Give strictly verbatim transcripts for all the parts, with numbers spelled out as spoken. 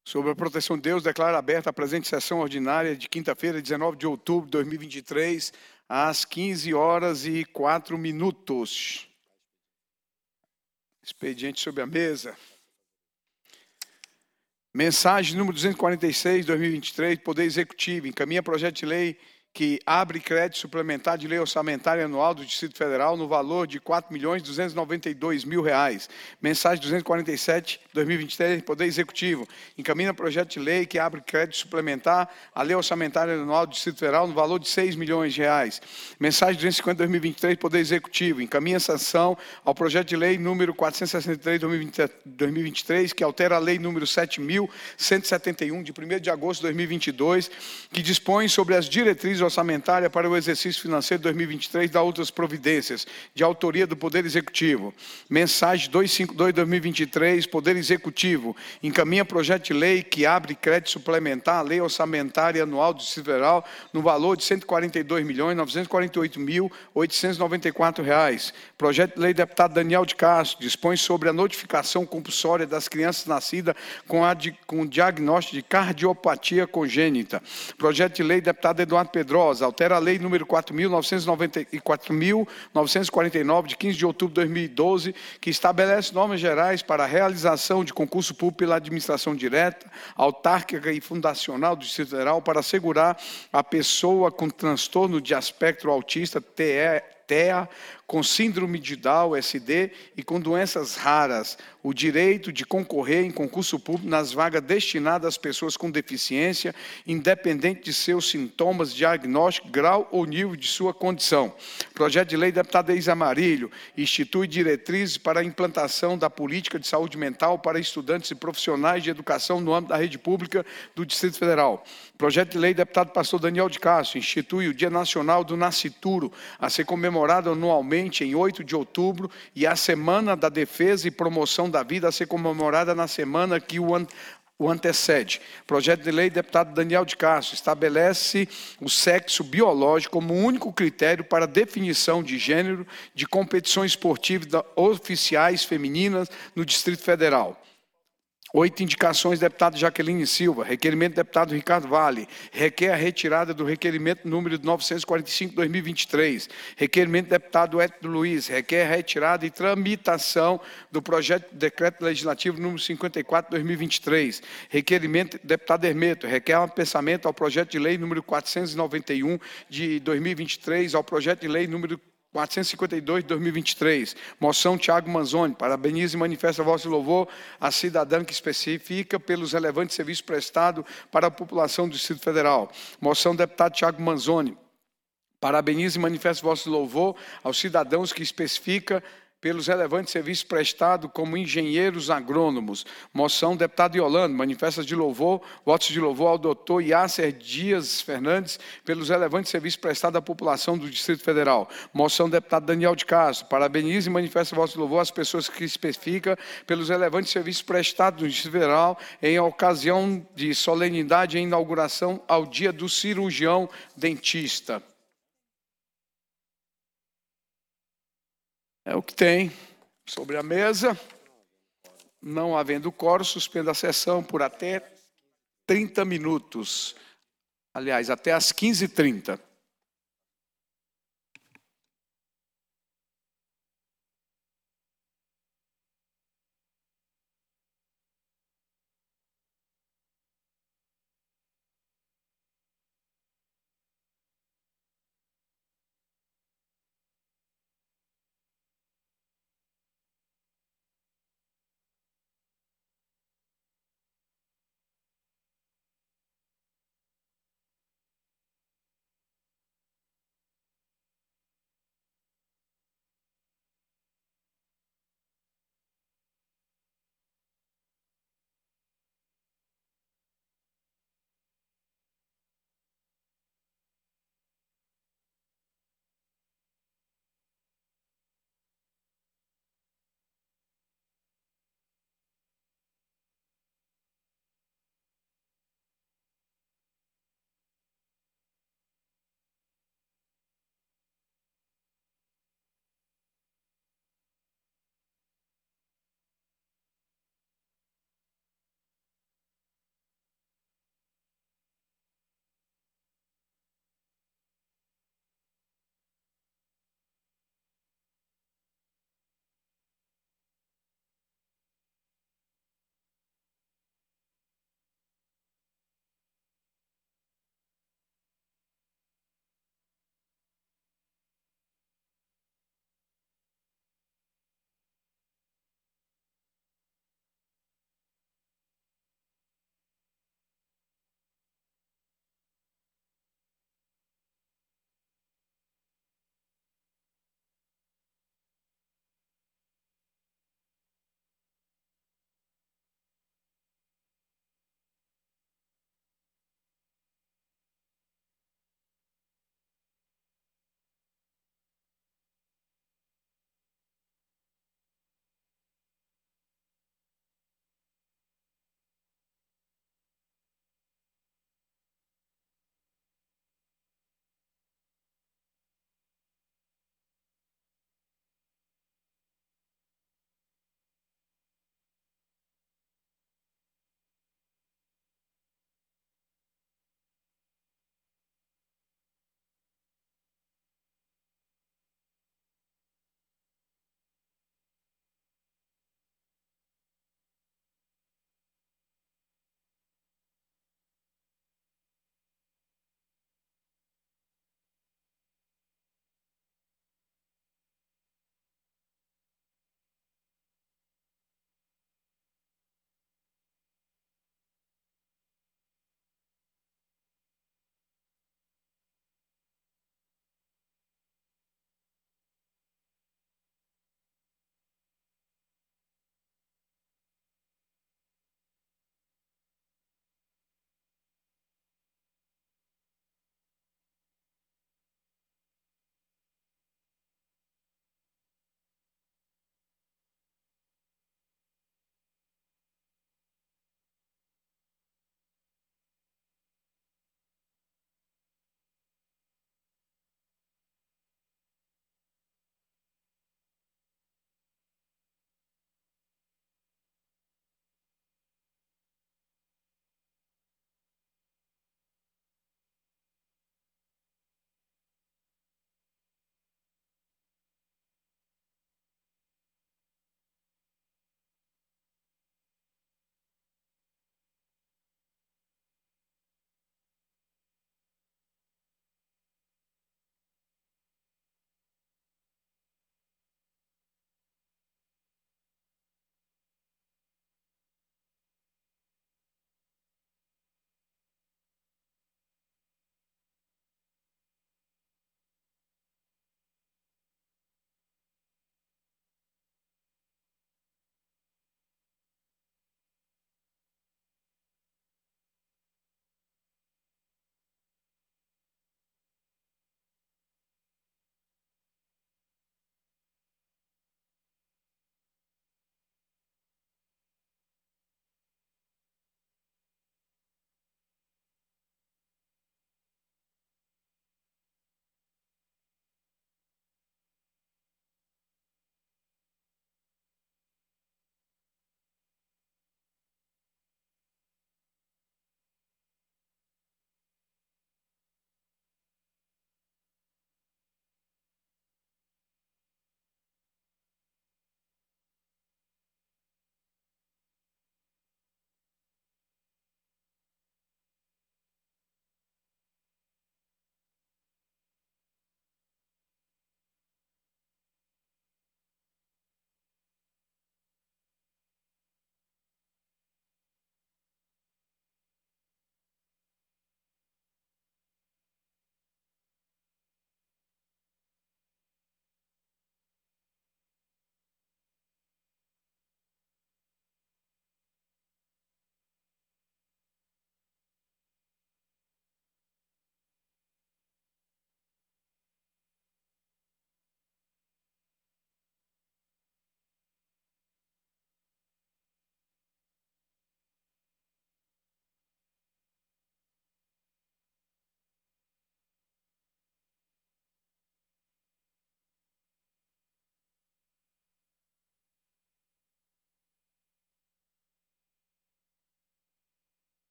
Sobre a proteção de Deus, declaro aberta a presente sessão ordinária de quinta-feira, dezenove de outubro de dois mil e vinte e três, às quinze horas e quatro minutos. Expediente sobre a mesa. Mensagem número duzentos e quarenta e seis, dois mil e vinte e três, Poder Executivo, encaminha projeto de lei que abre crédito suplementar de lei orçamentária anual do Distrito Federal no valor de quatro milhões duzentos e noventa e dois mil reais. Mensagem duzentos e quarenta e sete, dois mil e vinte e três, Poder Executivo, encaminha projeto de lei que abre crédito suplementar à lei orçamentária anual do Distrito Federal no valor de seis milhões de reais. Mensagem duzentos e cinquenta, dois mil e vinte e três, Poder Executivo, encaminha sanção ao projeto de lei número quatrocentos e sessenta e três, dois mil e vinte e três, que altera a lei número sete mil cento e setenta e um, de primeiro de agosto de dois mil e vinte e dois, que dispõe sobre as diretrizes orçamentária para o exercício financeiro de dois mil e vinte e três da outras providências, de autoria do Poder Executivo. Mensagem duzentos e cinquenta e dois, dois mil e vinte e três, Poder Executivo, encaminha projeto de lei que abre crédito suplementar à lei orçamentária anual do Distrito Federal no valor de cento e quarenta e dois milhões novecentos e quarenta e oito mil oitocentos e noventa e quatro reais. Projeto de lei deputado Daniel de Castro, dispõe sobre a notificação compulsória das crianças nascidas com, a, com diagnóstico de cardiopatia congênita. Projeto de lei deputado Eduardo Pedrosa, altera a lei número quatro mil novecentos e quarenta e nove, de quinze de outubro de dois mil e doze, que estabelece normas gerais para a realização de concurso público pela administração direta, autárquica e fundacional do Distrito Federal para assegurar a pessoa com transtorno de espectro autista, T E A, com síndrome de Down, S D, e com doenças raras, o direito de concorrer em concurso público nas vagas destinadas às pessoas com deficiência, independente de seus sintomas, diagnóstico, grau ou nível de sua condição. Projeto de lei deputado Eis Amarilho, institui diretrizes para a implantação da política de saúde mental para estudantes e profissionais de educação no âmbito da rede pública do Distrito Federal. Projeto de lei deputado pastor Daniel de Castro, institui o Dia Nacional do Nascituro, a ser comemorado anualmente em oito de outubro, e a Semana da Defesa e Promoção da Vida a ser comemorada na semana que o an o antecede. Projeto de lei deputado Daniel de Castro estabelece o sexo biológico como único critério para definição de gênero de competições esportivas oficiais femininas no Distrito Federal. Oito indicações, deputado Jaqueline Silva. Requerimento, deputado Ricardo Vale. Requer a retirada do requerimento número novecentos e quarenta e cinco, dois mil e vinte e três. Requerimento, deputado Héctor Luiz. Requer a retirada e tramitação do projeto de decreto legislativo número cinquenta e quatro, dois mil e vinte e três. Requerimento, deputado Hermeto. Requer um pensamento ao projeto de lei número quatrocentos e noventa e um, de dois mil e vinte e três, ao projeto de lei número quatrocentos e cinquenta e dois de dois mil e vinte e três. Moção Tiago Manzoni, parabeniza e manifesta a vosso louvor a cidadã que especifica pelos relevantes serviços prestados para a população do Distrito Federal. Moção deputado Tiago Manzoni, parabeniza e manifesta vosso louvor aos cidadãos que especifica pelos relevantes serviços prestados como engenheiros agrônomos. Moção deputado Yolando, manifesta de louvor, votos de louvor ao doutor Yasser Dias Fernandes pelos relevantes serviços prestados à população do Distrito Federal. Moção deputado Daniel de Castro, parabeniza e manifesta votos de louvor às pessoas que especifica pelos relevantes serviços prestados no Distrito Federal em ocasião de solenidade e inauguração ao dia do cirurgião dentista. É o que tem sobre a mesa. Não havendo quórum, suspendo a sessão por até trinta minutos. Aliás, até às quinze e trinta.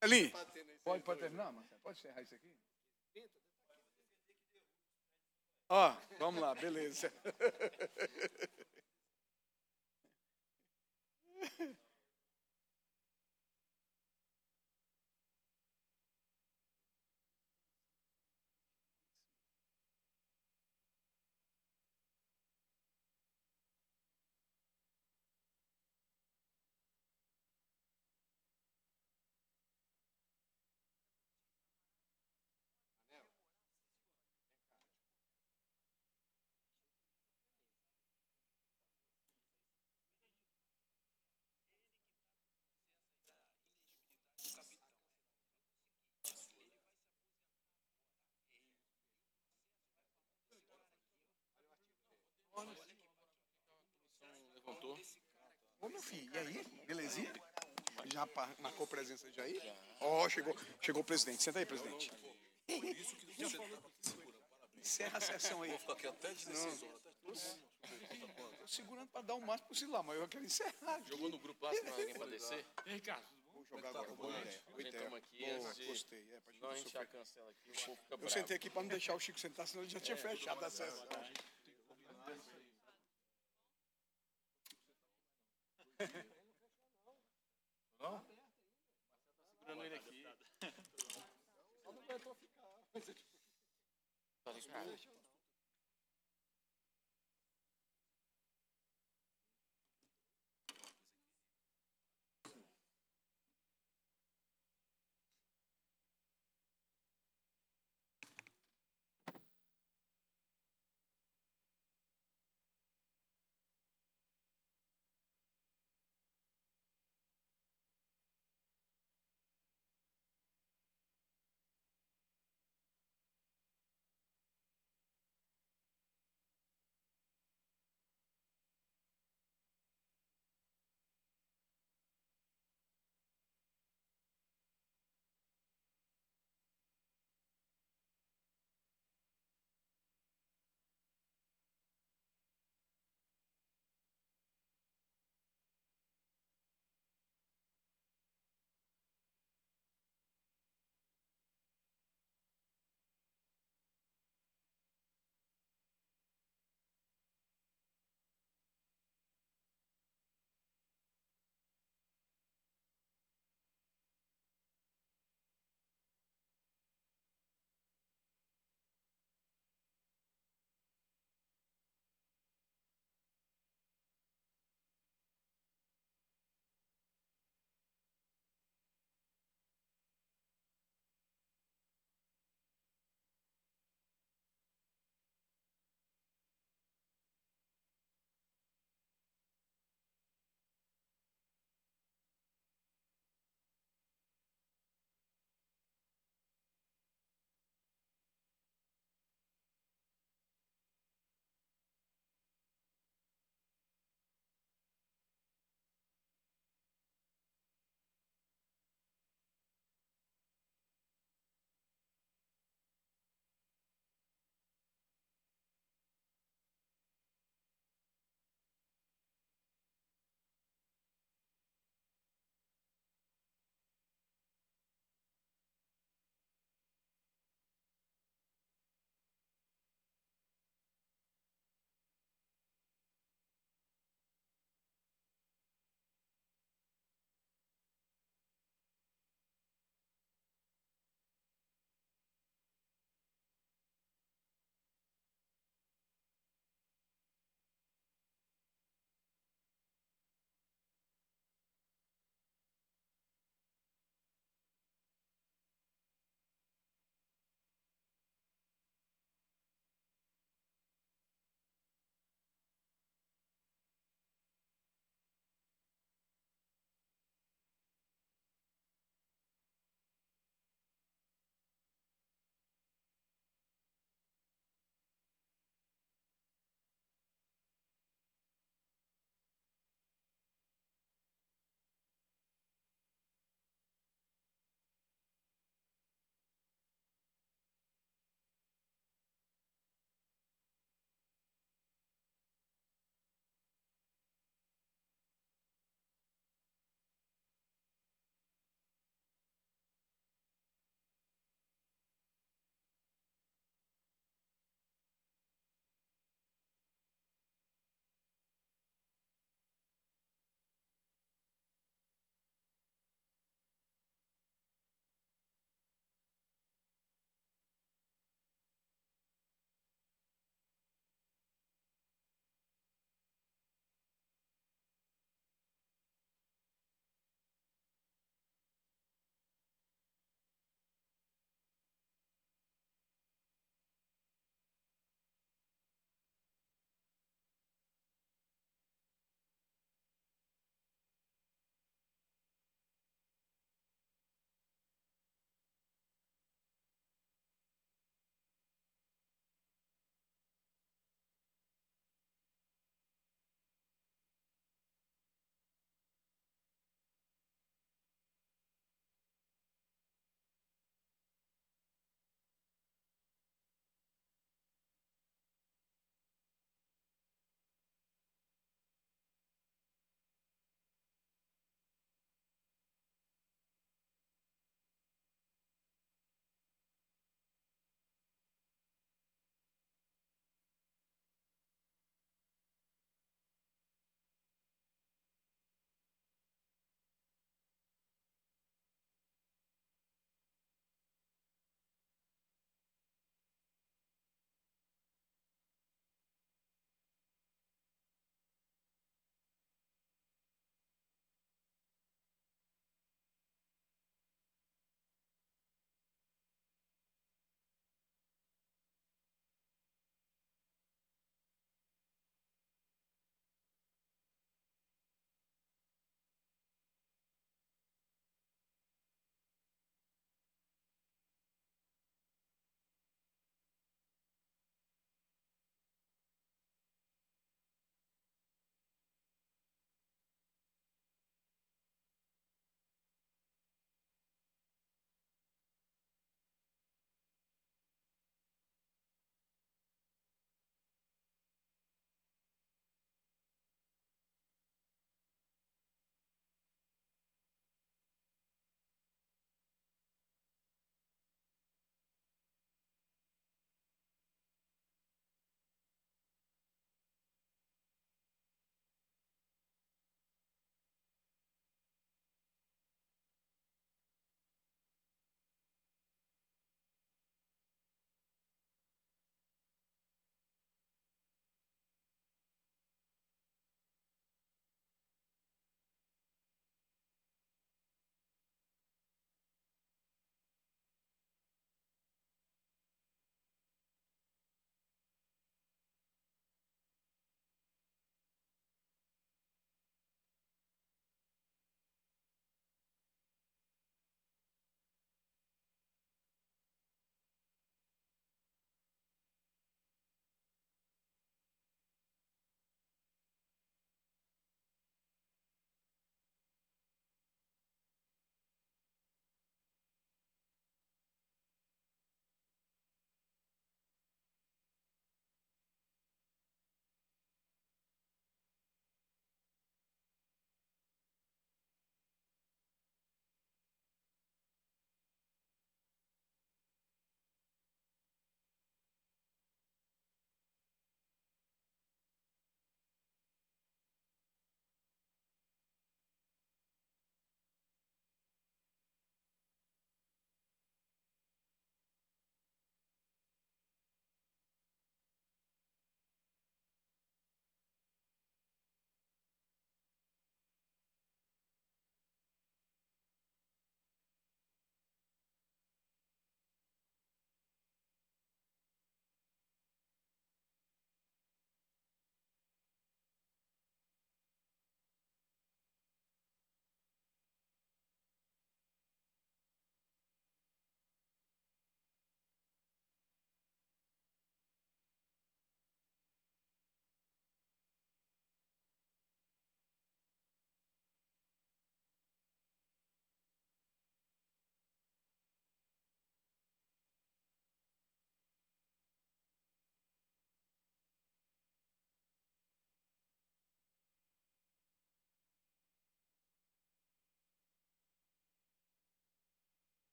Elim, pode, pode terminar, Marcelo? Pode encerrar isso aqui? Ó, vamos lá, beleza. Levantou. Ô, meu filho, e aí? Belezinha? Já pa- marcou presença de aí? Ó, chegou, chegou o presidente. Senta aí, presidente. Encerra a sessão aí. Vou ficar aqui até dezesseis horas. Tô segurando para dar o máximo possível lá, mas eu quero encerrar aqui. Jogou no grupo lá, se não alguém pra descer? Ei, Ricardo, Vou jogar agora, boa ideia. Boa ideia. Estamos aqui, Boa, antes de- gostei. É, pra gente Senão a não gente já sofrer. cancela aqui, o povo fica Eu bravo. sentei aqui para não deixar o Chico sentar, senão ele já tinha fechado a sessão. Segurando ele aqui. Tá ligado?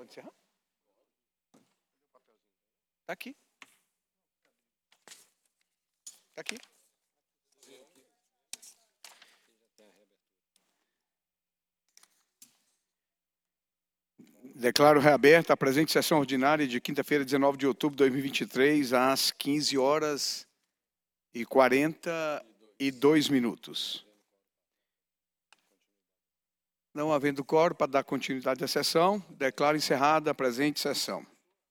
Pode encerrar? Está aqui. Está aqui. Declaro reaberta a presente sessão ordinária de quinta-feira, dezenove de outubro de dois mil e vinte e três, às quinze horas e quarenta e dois minutos. Não havendo quórum para dar continuidade à sessão, declaro encerrada a presente sessão.